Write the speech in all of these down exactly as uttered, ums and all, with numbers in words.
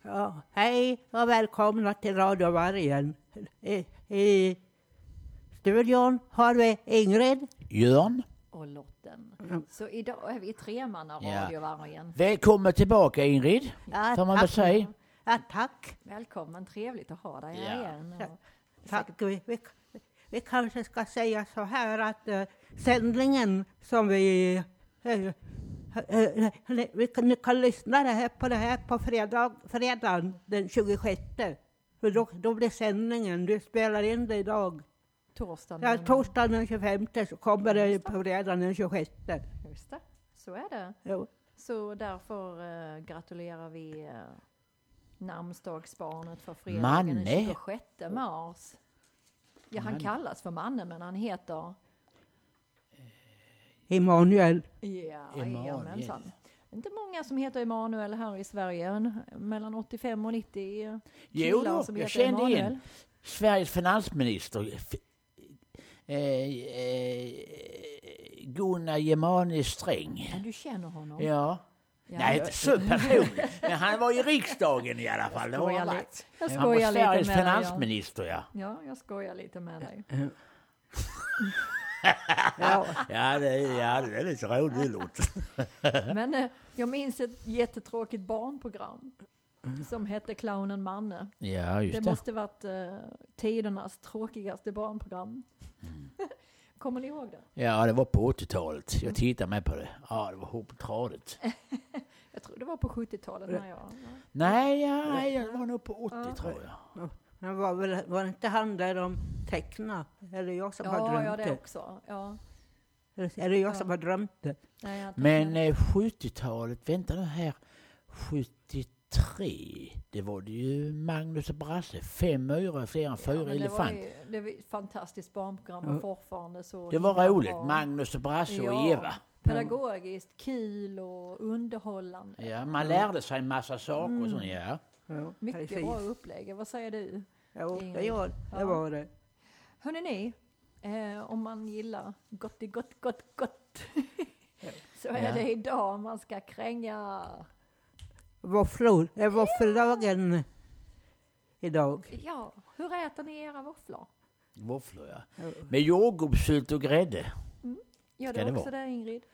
Ja, hej och välkomna till Radio Vargen. I, I studion har vi Ingrid. Jörn. Och Lotten. Mm. Så idag är vi tre man av Ja. Radio Vargen. Välkommen tillbaka Ingrid. Ja, får man väl tack. säga. Ja, tack. Välkommen, trevligt att ha dig Ja. här igen. Ja. Och Tack. Vi, vi, vi kanske ska säga så här att uh, sändningen som vi... Uh, uh, uh, vi kan, ni kan lyssna det här på det här på fredag, fredagen den tjugosjätte. För då, då blir sändningen, du spelar in det idag. torsdagen. Ja, torsdagen den tjugofemte så kommer det på fredagen den tjugosjätte. Just det, så är det. Jo. Så därför uh, gratulerar vi uh, namnsdagsbarnet för fredagen Manne. den tjugosjätte mars. Ja, han Manne. kallas för Manne, men han heter... Emanuel. Ja, Emanuel. jajamensan. Inte många som heter Emanuel här i Sverige. Mellan åttiofem och nittio Jo killar då, som jag heter kände Emanuel. igen Sveriges finansminister f- eh, eh, Gunnar Emanuel Sträng. Ja, du känner honom? Ja. Ja, Nej, jag- inte så personligt. Men han var i riksdagen i alla fall. Det var skojar han lite. varit. Jag Han var skojar lite Sveriges med dig, ja. finansminister, ja. Ja, jag skojar lite med dig. Ja. Ja, det, ja, det är lite roligt låt. Men eh, jag minns ett jättetråkigt barnprogram som hette Clownen Manne. Ja, Det just det. måste varit eh, tidernas tråkigaste barnprogram. Kommer ni ihåg det? Ja, det var på åttiotalet. Jag tittade med på det. Ja, det var hopptradigt. Jag tror det var på sjuttiotalet när jag... Nej, ja, nej, det var nog på åttio tror jag. Men var, väl, var inte han där de tecknade? Eller jag som har Ja, drömt ja, det det? också. Ja. Eller är det jag Ja. som har drömt det? Nej, jag har inte Men med. eh, sjuttiotalet, vänta nu här, sjuttiotre, det var det ju Magnus och Brasse, fem myror, fler än Ja, fyra men det var elefant. ju, det var ett fantastiskt barnprogram och Ja. fortfarande så... Det var himla roligt, bra. Magnus och Brasse och Ja. Eva. Pedagogiskt, kul och underhållande. Ja, man lärde sig en massa saker och sånt, ja. Ja, Mycket precis. bra upplägg. Vad säger du? Jo, det, Ingrid. gör, det Ja. var det. Hörrni ni, eh, om man gillar gott i gott, gott, gott så är Ja. det idag man ska kränga. Våfflor. Det är våffeldagen idag. Ja, hur äter ni era våfflor? Våfflor, ja. Med jordgubbssylt och grädde. Gör Ska du det också vara? det, Ingrid?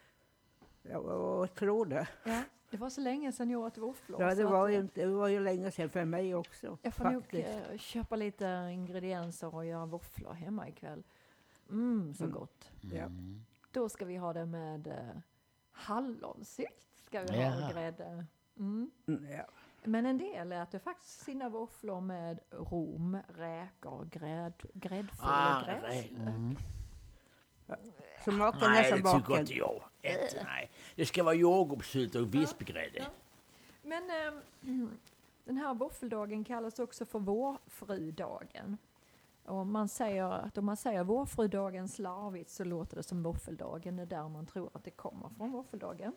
Jag tror det. Ja, det var så länge sedan jag åt våfflor. Ja, det så var, att, ju, inte- det var ju länge sedan för mig också. jag får nog faktiskt. eh, köpa lite ingredienser och göra våfflor hemma ikväll. Mm, så Mm. gott. Ja. Då ska vi ha det med eh, hallonsylt. Ska vi Jaha. ha och grädde. Mm. Mm, ja. Men en del äter faktiskt sina våfflor med rom, räkor, grädd, gräddfil Ah, och gräddslök. mm. Smaken är Nej, som det tycker baken. inte jag. Inte, nej. Det ska vara jordgubbssylt och vispgrädde. Ja. Men eh, den här våffeldagen kallas också för vårfrudagen. Och man säger att om man säger vårfrudagen slarvigt så låter det som våffeldagen. Det är där man tror att det kommer från våffeldagen.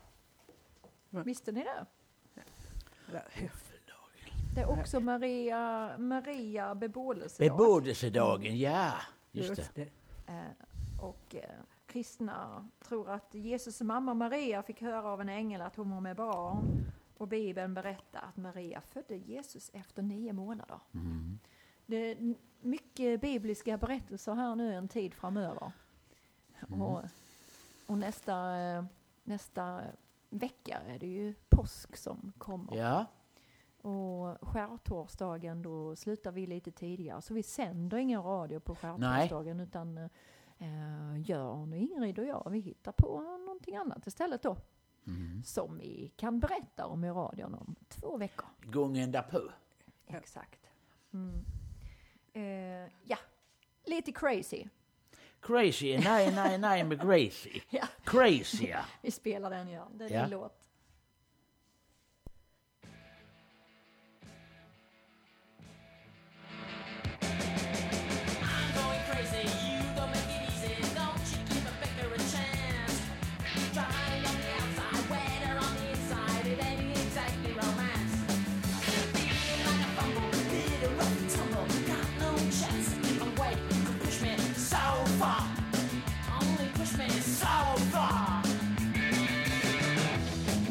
Mm. Visste ni det? Ja. Det är också Maria, Maria bebådelsedag. Bebådelsedagen, ja. Just det. Just det. Eh, och eh, kristna tror att Jesus mamma Maria fick höra av en ängel att hon var med barn. Och Bibeln berättar att Maria födde Jesus efter nio månader. Mm. Det är n- mycket bibliska berättelser här nu en tid framöver. Mm. Och, och nästa, eh, nästa vecka är det ju påsk som kommer. Ja. Och skärtorsdagen då slutar vi lite tidigare. Så vi sänder ingen radio på skärtorsdagen utan eh, Jörn och Ingrid och jag, vi hittar på någonting annat istället då. Mm. Som vi kan berätta om i radion om två veckor. Gången därpå. Exakt. Mm. Eh, ja, lite crazy. Crazy, nej, nej, nej med Gracie. Ja. Crazy, ja. Vi spelar den, ja. Det är Ja. din låt. I'm going crazy, you don't make it easy. Don't you give a beggar a chance. Dry on the outside, wetter on the inside. It ain't exactly romance. Feeling like a fumble, little rough and tumble. Got no chance. Oh wait, you can push me so far. Only push me so far.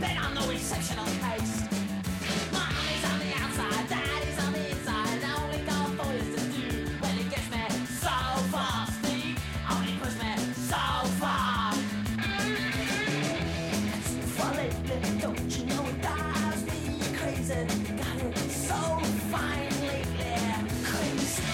bet I'm no exceptional case. Mommy's on the outside, daddy's on the inside. The only goal for is to do when it gets me so far. Steve only push me so far. So far lately, don't you know it drives me crazy? Got it so fine lately, crazy.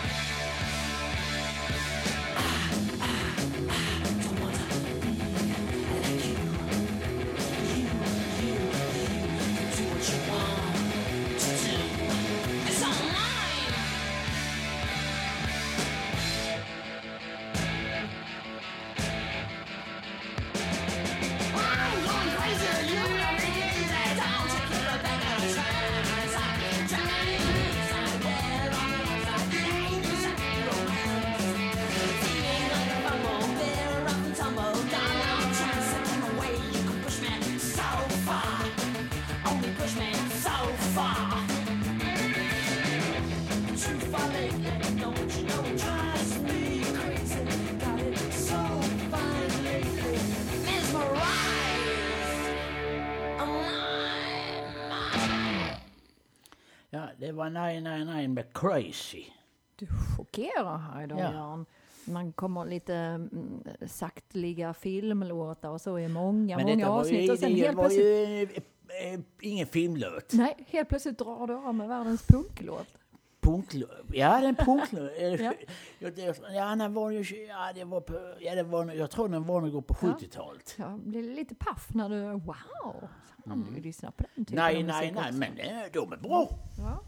Ja, det var nej, nej, nej med Crazy. Du chockerar här idag, Ja. Jan. Man kommer lite mm, saktliga filmlåtar och så i många, Men många detta var avsnitt. ju, Och sen det helt var plötsligt, ju eh, eh, ingen filmlåt. nej, helt plötsligt drar du av med världens punklåt. Punklåt. Ja, det är en punklåt. Ja. ja. Ja, det, ja, den var ju, ja, det var på, ja, det var, jag tror den var nog på Ja. sjuttiotalet. Jag blir lite paff när du, wow, så mm. du lyssnar på den typen Nej, av nej, musik nej, också. men eh, de är bra. Ja.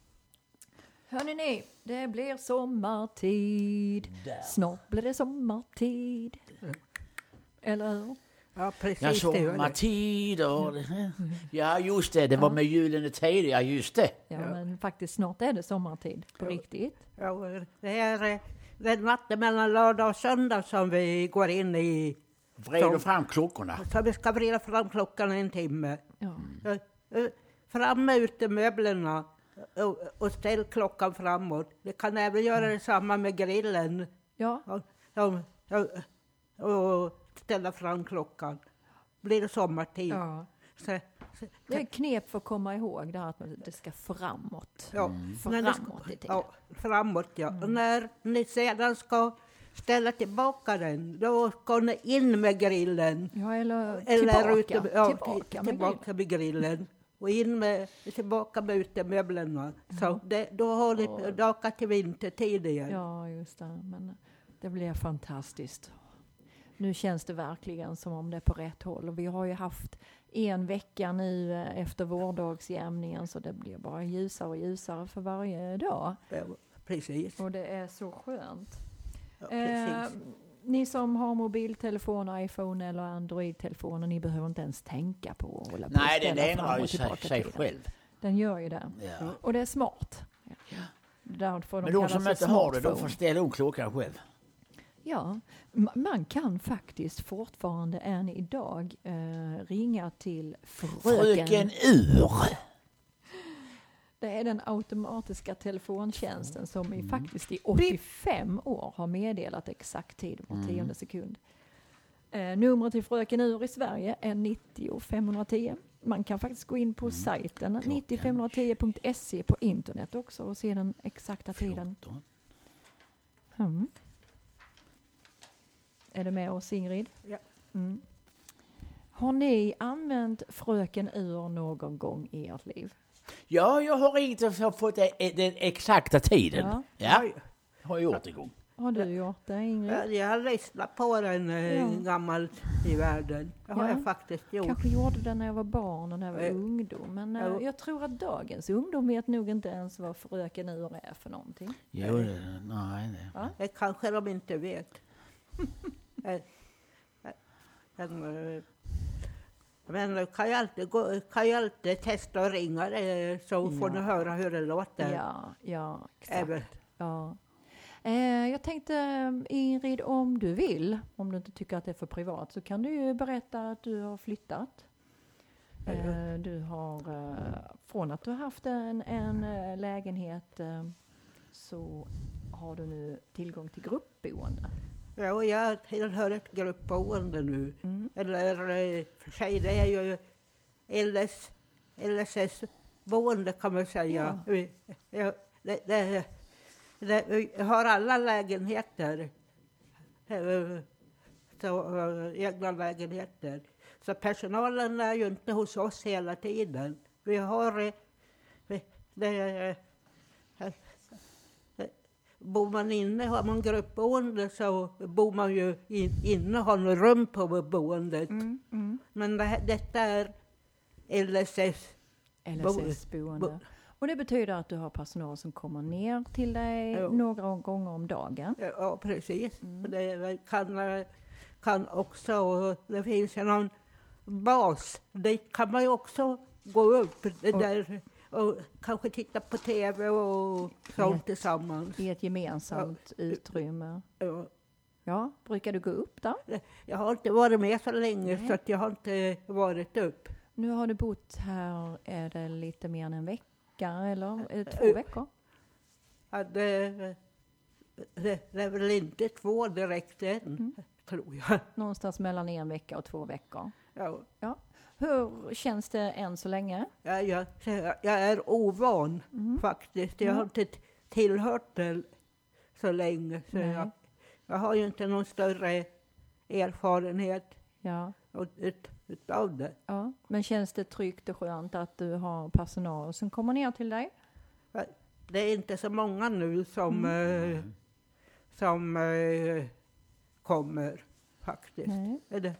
Hörrni ni, det blir sommartid. Där. Snart blir det sommartid. Eller hur? Ja, precis. Ja, det gör det. sommartid och ja, just det, det var med julen och tid, ja, just det. Ja, men faktiskt snart är det sommartid på riktigt. Ja, det är eh, den natten mellan lördag och söndag som vi går in i. Vred fram klockorna. Så vi ska vrida fram klockan en timme. Ja. Eh, eh, Fram med utemöblerna och, och ställ klockan framåt. Det kan även göra detsamma med grillen. Ja, Och, och, och, och ställa fram klockan. Blir det sommartid. ja. Så, så, Det är knep för att komma ihåg det här att det ska framåt. ja, när det ska- Framåt i tiden. ja, framåt ja. Och när ni sedan ska ställa tillbaka den, då ska ni in med grillen. Ja, eller, Eller tillbaka. ute, ja, tillbaka, med tillbaka med grillen. Och in med, tillbaka med utemöblerna. Så det, då har ni dakat till vintertid igen. Ja, just det. Men det blir fantastiskt. Nu känns det verkligen som om det är på rätt håll. Och vi har ju haft en vecka nu eh, efter vårdagsjämningen, så det blir bara ljusare och ljusare för varje dag. Ja, precis. Och det är så skönt. Ja, Eh, precis. ni som har mobiltelefon, iPhone eller Android-telefoner, ni behöver inte ens tänka på att hålla på Nej, och den ställa ändrar fram ju och sig, tillbaka sig tiden. själv. Den gör ju det. Ja. Och det är smart. Därför Men de kallas som för inte har det, de smartphone. får ställa om klockan själv. Ja, m- man kan faktiskt fortfarande än idag eh, ringa till fröken. Fröken Ur. Det är den automatiska telefontjänsten som Mm. i, faktiskt i åttiofem år har meddelat exakt tid var Mm. tionde sekund. Eh, numret till Fröken Ur i Sverige är nittio femhundratio. Man kan faktiskt gå in på sajten nittio femhundratio punkt se på internet också och se den exakta tiden. fjorton. Mm. Är det med oss, Ingrid? Ja. Mm. Har ni använt Fröken Ur någon gång i ert liv? Ja, jag har ringt och så fått den, den exakta tiden. Ja. Ja, har jag gjort igång. Har du gjort det, Ingrid? Jag, jag har lyssnat på den eh, Ja. gammal i världen. Det har Ja. jag faktiskt gjort. Kanske gjorde det när jag var barn och när jag var Eh, ungdom. Men eh, ja. jag tror att dagens ungdom vet nog inte ens vad Fröken Ur är för någonting. Jo, det- nej, det. Ja. Det kanske de inte vet. Eh, eh, Men, eh, men du kan ju alltid, gå, kan ju alltid testa och ringa det, så får Ja. ni höra hur det låter. Ja, ja, exakt. Även, Ja. Eh, jag tänkte, Ingrid, om du vill, om du inte tycker att det är för privat, så kan du ju berätta att du har flyttat. Eh, du har, eh, från att du har haft en, en eh, lägenhet eh, så har du nu tillgång till gruppboende. ja, och jag tillhör ett gruppboende nu. Mm. Eller eh, för sig, det är ju L S, L S S-boende kan man säga. Ja. Vi, ja, det, det, det, vi har alla lägenheter. Eh, Så, eh, egna lägenheter. Så personalen är ju inte hos oss hela tiden. Vi har... eh, vi- Det, eh, eh, eh, bor man inne, har man gruppboende så bor man ju in, inne och har något rum på boendet. Mm, mm. Men det, här- detta är L S S. L S S-boende. bo- Och det betyder att du har personal som kommer ner till dig Ja. några gånger om dagen. Ja, precis. Mm. Det kan, eh, kan också... och Det finns ju någon bas. Dit kan man ju också gå upp det Och- där och kanske titta på tv och sånt Vet. tillsammans. I ett gemensamt utrymme. Ja. Ja, brukar du gå upp där? Jag har inte varit med så länge Nej. så att jag har inte varit upp. Nu har du bott här, är det lite mer än en vecka eller är det två Eh, veckor? Ja, det, det, det är väl inte två direkt än, Mm. tror jag. Någonstans mellan en vecka och två veckor. Ja, Hur känns det än så länge? jag, jag, jag är ovan Mm. faktiskt. Jag Ja. har inte tillhört det så länge. Så Nej. jag, jag har ju inte någon större erfarenhet Ja, ut, ut, utav det. ja. Men känns det tryggt och skönt att du har personal som kommer ner till dig? Det är inte så många nu som, eh, som eh, kommer faktiskt. Nej. Är det,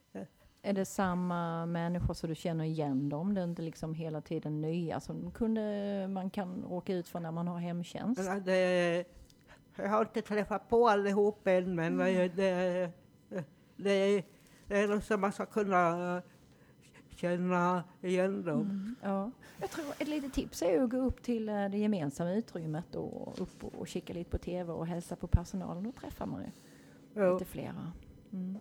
Är det samma människor så du känner igen dem? Det är inte liksom hela tiden nya som kunde, man kan råka ut för när man har hemtjänst? ja, det, jag har inte träffat på allihop än, men det, det, det, det är något som man ska kunna känna igen dem. Mm, ja. Jag tror ett litet tips är att gå upp till eh, det gemensamma utrymmet och upp och kika lite på tv och hälsa på personalen. Då träffar man ju Ja. lite flera. Mm.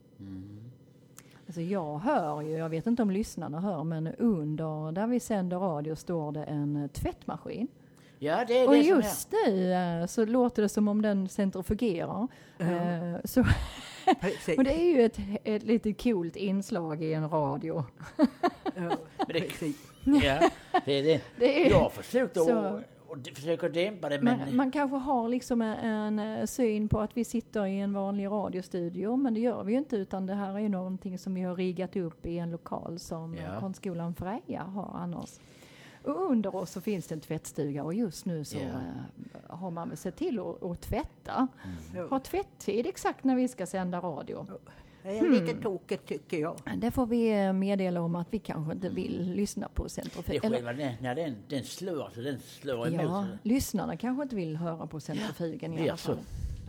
Alltså jag hör ju, jag vet inte om lyssnarna hör, men under där vi sänder radio står det en eh, tvättmaskin. Ja, det är Och det som just nu eh, så låter det som om den centrifugerar. Ja. Eh, så, Precis. och det är ju ett, ett lite coolt inslag i en radio. Ja, det- precis. är. Ja, det är det. Det är, Jag har försökt att Så- och d- försöka dämpa det, men... man, man kanske har liksom en, en eh, syn på att vi sitter i en vanlig radiostudio, men det gör vi ju inte, utan det här är ju någonting som vi har riggat upp i en lokal som Ja. Konstskolan Freja har annars. Och under oss så finns det en tvättstuga och just nu så Ja. eh, har man väl sett till att, att tvätta. Ja. Har tvätttid exakt när vi ska sända radio. Det är lite tokigt tycker jag. Det får vi eh, meddela om att vi kanske inte vill lyssna på Det är centrifug. själva den, när den, den slår, så den slår emot. Ja, så- lyssnarna kanske inte vill höra på centrifugen det i är alla så. fall.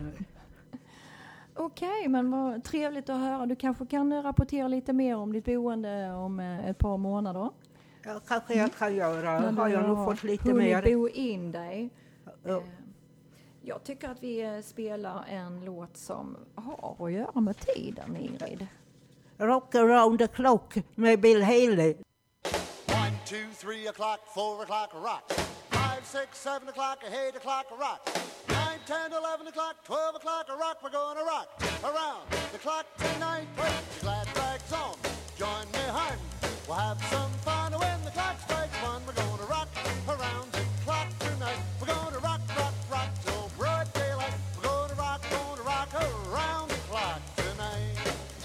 Okej, men vad trevligt att höra. Du kanske kan rapportera lite mer om ditt boende om eh, ett par månader. Ja, kanske jag kan göra. När Har du jag nog fått lite hunnit mer. bo in dig. Ja. Eh, Jag tycker att vi eh, spelar en låt som har att göra med tiden, Ingrid. Rock around the clock med Bill Haley. One, two, three o'clock, four o'clock, rock. Five, six, seven o'clock, eight o'clock, rock. Nine, ten, eleven o'clock, twelve o'clock, rock. We're gonna rock around the clock tonight. Put your glad rags on, join me, hun. We'll have some fun when the clock strikes one. We're gonna rock around the clock tonight. We're gonna rock, rock, rock till broad daylight. We're gonna rock, gonna rock around the clock tonight.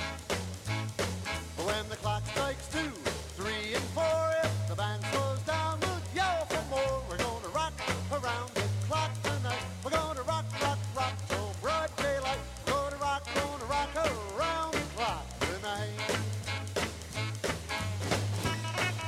When the clock strikes two, three, and four, if the band slows down, we'll yell for more. We're gonna rock around the clock tonight. We're gonna rock, rock, rock till broad daylight. We're gonna rock, gonna rock around the clock tonight.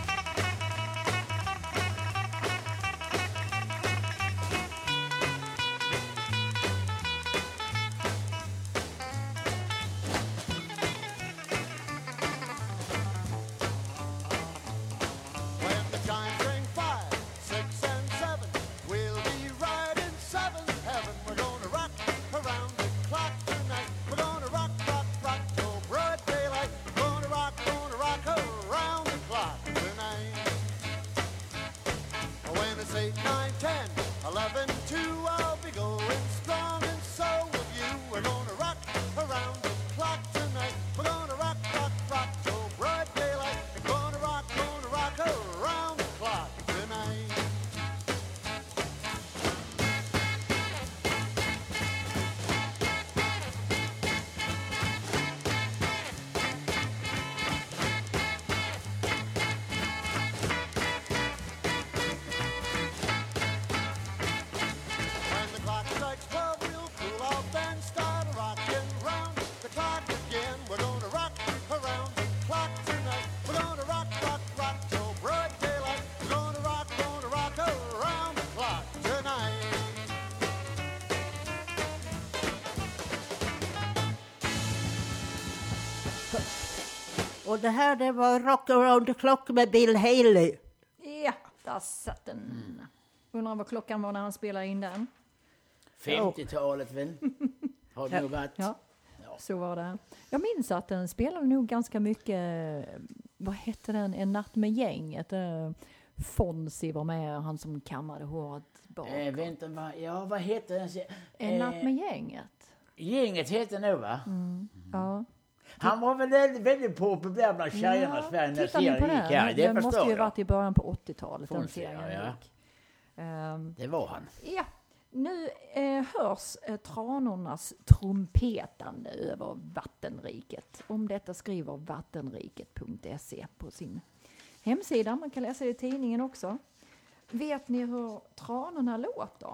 Och det här det var Rock Around the Clock med Bill Haley. Ja, där satt den. Undrar vad klockan var när han spelade in den. femtiotalet väl? Har det nog varit. Ja, så var det. Jag minns att den spelade nog ganska mycket, vad hette den, En natt med gänget. Uh, Fonzie var med, han som kammade håret bak. Eh, vänta, va, ja vad heter den? En Eh, natt med gänget. Gänget heter nog va? Mm. Ja. Han var väl väldigt, väldigt populär bland tjejerna i Sverige när tittar ni på serien den? gick här. Det Den måste förstår ju jag. varit i början på åttiotalet, den Fonzie, serien ja, ja. gick. Ehm, Det var han. Ja, nu eh, hörs eh, tranornas trumpetande över vattenriket. Om detta skriver vattenriket punkt se på sin hemsida. Man kan läsa det i tidningen också. Vet ni hur tranorna låter?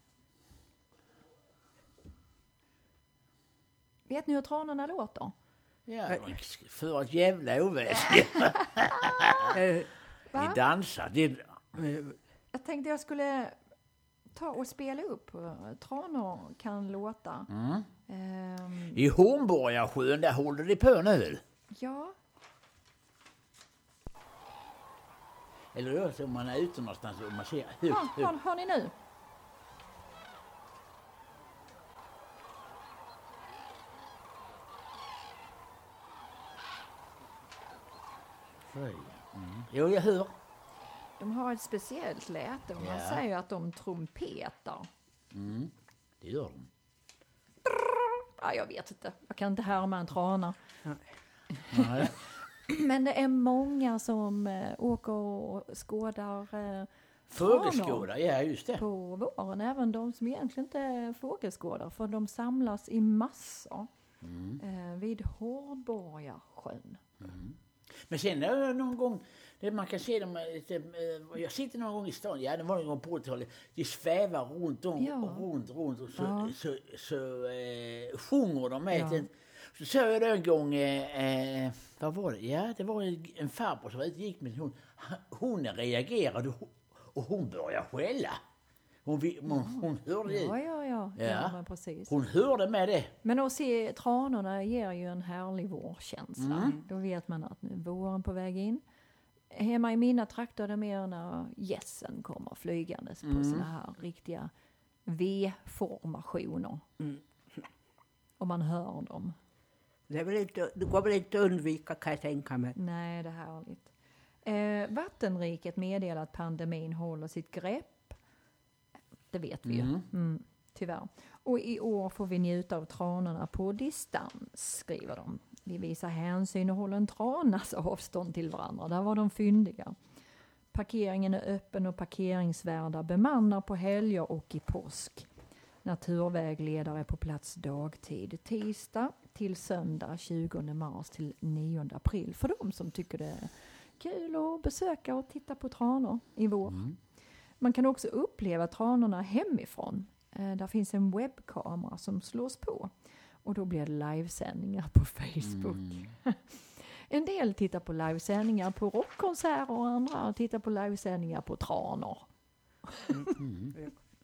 Vet ni hur tranorna låter? Ja, för ett jävla oväsen. Eh, Va? De dansar. Det, Jag tänkte jag skulle ta och spela upp hur tranor kan låta. mm. Ehm, I Hornborgasjön, där håller de på nu. ja, Eller då, så om man är ute någonstans och man ser högt, hör, hör, högt. hör ni nu? Mm. Jo, jag hör. De har ett speciellt läte och man Ja. säger att de trumpetar. Mm. Det gör de. Ja, jag vet inte, jag kan inte härma en trana. Nej. Men det är många som eh, åker och skådar eh, Fågelskådare, ja just det. på våren. Även de som egentligen inte är fågelskådare, för de samlas i massor Mm. eh, vid Hornborgasjön. Men sen är det någon gång, det man kan se dem, lite, eh, jag sitter någon gång i stan, ja det var någon gång på åttiotalet, de svävar runt om, Ja. och runt, runt och så, Ja. så, så, så eh, sjunger de med. Ja. Till, så såg jag då en gång, eh, eh, vad var det? Ja, det var en, en farbror som var ute och gick med hon. Hon reagerade och, och hon började skälla. Hon, vi- hon, hon hörde det. Ja, ja, ja, ja. Ja. men precis. Hon hörde med det. Men att se tranorna ger ju en härlig vårkänsla. Mm. Då vet man att nu är våren på väg in. Hemma i mina trakter är det mer när gässen kommer flygandes Mm. på såna här riktiga V-formationer. Mm. Och man hör dem. Det, är väl inte, det går väl inte att undvika, kan jag tänka mig. Nej, det är härligt. Eh, vattenriket meddelar att pandemin håller sitt grepp. Det vet vi ju. Mm. Mm, tyvärr. Och i år får vi njuta av tranorna på distans, skriver de. Vi visar hänsyn och håller en tranas avstånd till varandra. Där var de fyndiga. Parkeringen är öppen och parkeringsvärdar bemannar på helger och i påsk. Naturvägledare är på plats dagtid. Tisdag till söndag tjugonde mars till nionde april. För de som tycker det är kul att besöka och titta på tranor i vår. Mm. Man kan också uppleva tranorna hemifrån. Eh, där finns en webbkamera som slås på. Och då blir det livesändningar på Facebook. Mm. En del tittar på livesändningar på rockkonserter och andra tittar på livesändningar på tranor. Mm.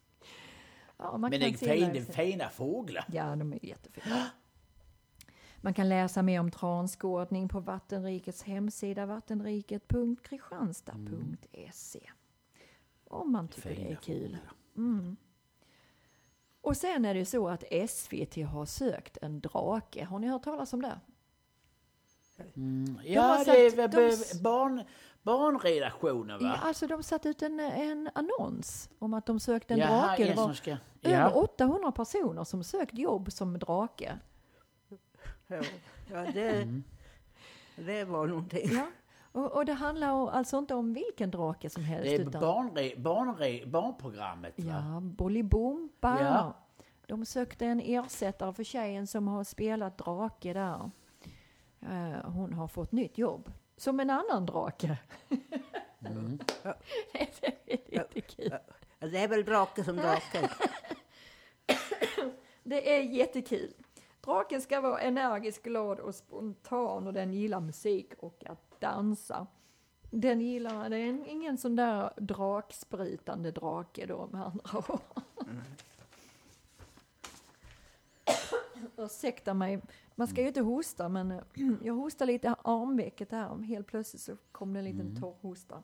Ja, man Men kan det är se fin, livesändningar. fina fåglar. Ja, de är jättefina. Man kan läsa mer om transkådning på Vattenrikets hemsida vattenriket punkt kristianstad punkt se. Om man tycker det är Fina kul. fåglar. Mm. Och sen är det ju så att S V T har sökt en drake. Har ni hört talas om det? Mm. har Ja, sagt- det är väl de be- s- barn, barnredaktionen Ja, va? alltså de satt ut en, en annons om att de sökte en Jaha, drake. Det en var som ska... över Ja. åttahundra personer som sökt jobb som drake. Ja, ja det, Mm. det var någonting. Ja. Och, och det handlar om, alltså inte om vilken drake som helst. Det är utan, barnre, barnre, barnprogrammet va? ja, Bolibompa. Ja. De sökte en ersättare för tjejen som har spelat drake där. Eh, hon har fått nytt jobb. Som en annan drake. Mm. Det är lite kul. Ja, det är väl drake som drake. Det är jättekul. Draken ska vara energisk, glad och spontan och den gillar musik och att dansa. Den gillar, det är en- ingen sån där drakspritande drake då med andra ord. Ursäkta mig, Man ska ju inte hosta, men eh, jag hostar lite armvecket här. Helt plötsligt så kom det en liten Mm. torr hosta.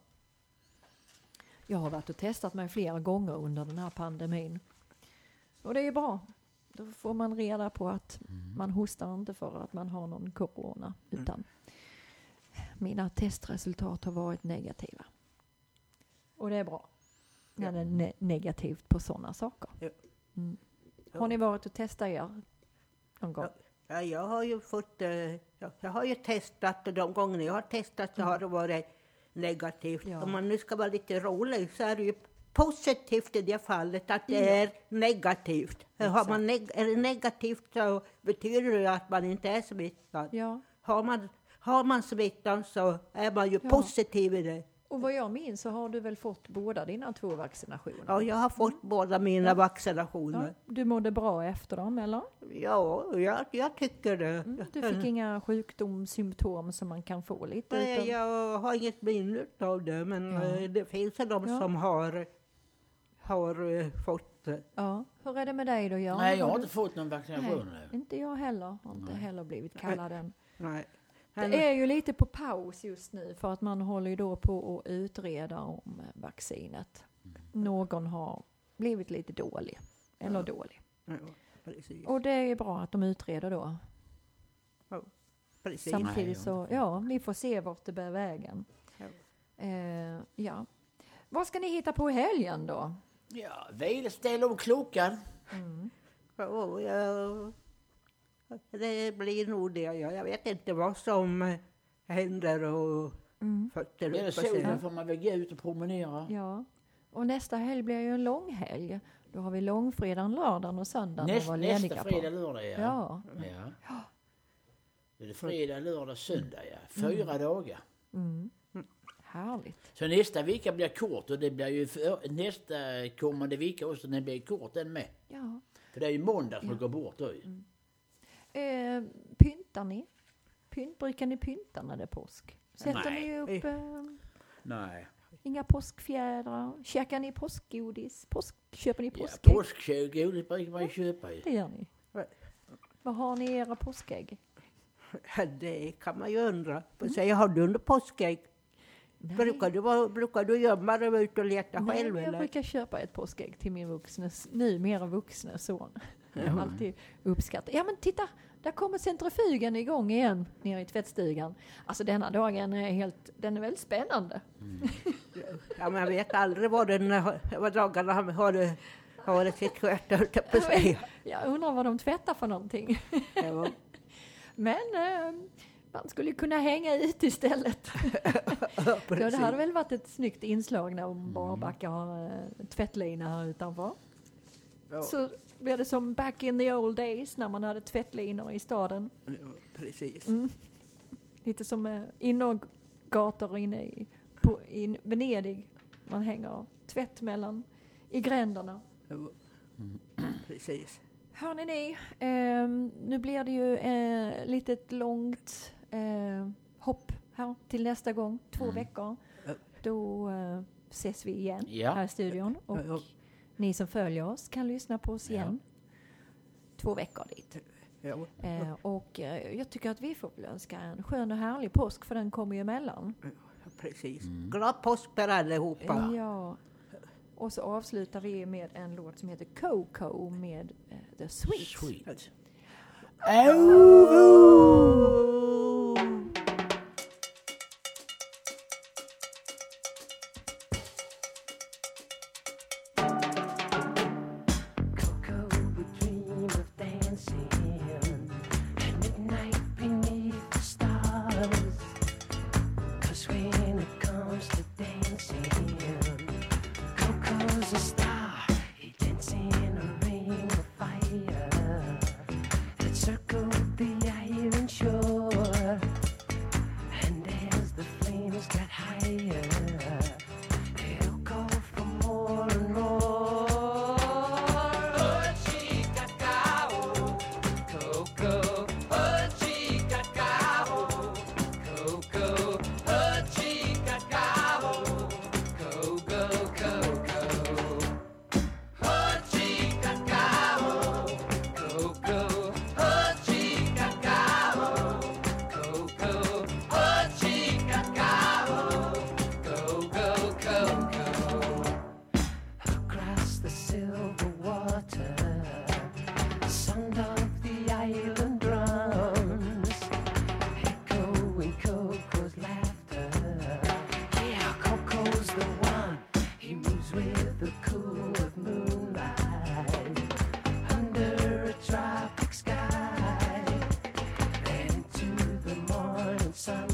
Jag har varit och testat mig flera gånger under den här pandemin. Och det är bra. Då får man reda på att Mm. man hostar inte för att man har någon corona. Utan mina testresultat har varit negativa. Och det är bra. När det är ne- negativt på sådana saker. Ja. Mm. Har ni varit och testat er någon gång? Ja, jag har ju fått, eh, jag, jag har ju testat och de gånger jag har testat så har det varit negativt. Ja. Om man nu ska vara lite rolig så är det ju positivt i det fallet att det Ja. är negativt. Har Exakt. man neg- är det negativt så betyder det att man inte är smittad. Ja. Har man, har man smittan så är man ju Ja. positiv i det. Och vad jag minns så har du väl fått båda dina två vaccinationer? Ja, jag har fått båda mina Ja. vaccinationer. Ja, du mådde bra efter dem, eller? Ja, jag, jag tycker det. Mm. Du fick inga sjukdomssymptom som man kan få lite Nej, utav? jag har inget minne av det, men Ja. eh, det finns ju de Ja. som har, har eh, fått det. Ja. Hur är det med dig då, Jan? Nej, jag har du... inte fått någon vaccination Nej, nu. inte jag heller. Har inte Nej. heller blivit kallad än. Nej. Men- Det är ju lite på paus just nu för att man håller ju då på att utreda om eh, vaccinet. Någon har blivit lite dålig. Eller dålig. Ja, precis. Och det är bra att de utreder då. precis. Samtidigt Nej, så, ja, vi får se vart det bär vägen. Ja. Eh, ja. Vad ska ni hitta på i helgen då? Ja, väl ställa om klockan. Mm. Ja, jag, det blir nog det. Ja. Jag vet inte vad som eh, händer och Mm. fötter Är det upp och solen sen. får man väl gå ut och promenera. Ja. Och nästa helg blir ju en lång helg. Då har vi långfredagen, lördagen och söndagen Näst, att vara lediga nästa på. fredag, lördag, ja. Ja. ja. Det är fredag, lördag, söndag, ja. Fyra dagar. Mm. Härligt. Så nästa vecka blir kort och det blir ju för, nästa kommande vecka också, den blir kort den med. Ja. För det är ju måndag som Ja. går bort då. Mm. Eh, pyntar ni? Pynt, brukar ni pynta när det är påsk? Sätter Nej. ni upp eh, Nej. inga påskfjädrar? Käkar ni påskgodis? Påsk, köper ni Ja, påskägg? påskgodis brukar man ju köpa ju. Det gör ni. Nej. Vad har ni i era påskägg? Det kan man ju undra. Får säga, har du under påskägg? Nej. Brukar du, vara- brukar du gömma dig ut och leta Nej, själv? men jag Eller? brukar köpa ett påskägg till min vuxna, numera vuxna son. Jag alltid uppskattar. Ja men titta, där kommer centrifugen igång igen nere i tvättstugan. Alltså denna dagen är helt, den är väldigt spännande. Ja, men jag vet aldrig vad, den, vad dagarna har, har, har sitt sköte, höll jag på att säga. Jag undrar vad de tvättar för någonting. Ja. Men eh, man skulle kunna hänga ut istället. Ja, det hade väl varit ett snyggt inslag när Barbacka har eh, tvättlina här utanför. Ja. Så blir det som back in the old days när man hade tvättlinor i staden. Ja, precis. Mm. Lite som eh, innergator inne i, på, i Venedig. Man hänger tvätt mellan i gränderna. Ja. Precis. Hörrni ni, eh, nu blir det ju eh, litet långt eh, hopp här till nästa gång. Två Mm. veckor. Ja. Då eh, ses vi igen Ja. här i studion. Och Ja. ni som följer oss kan lyssna på oss Ja. igen. Två veckor dit. Ja. Eh, och eh, jag tycker att vi får väl önska en skön och härlig påsk för den kommer ju emellan. Precis. Glad påsk per allihopa. Ja. Och så avslutar vi med en låt som heter Coco med eh, The Sweet. Sweet. Oh! Coco would dream of dancing at midnight beneath the stars. 'Cause when it comes to dancing, Coco's a star. He dances in a ring of fire that circled the iron shore. sun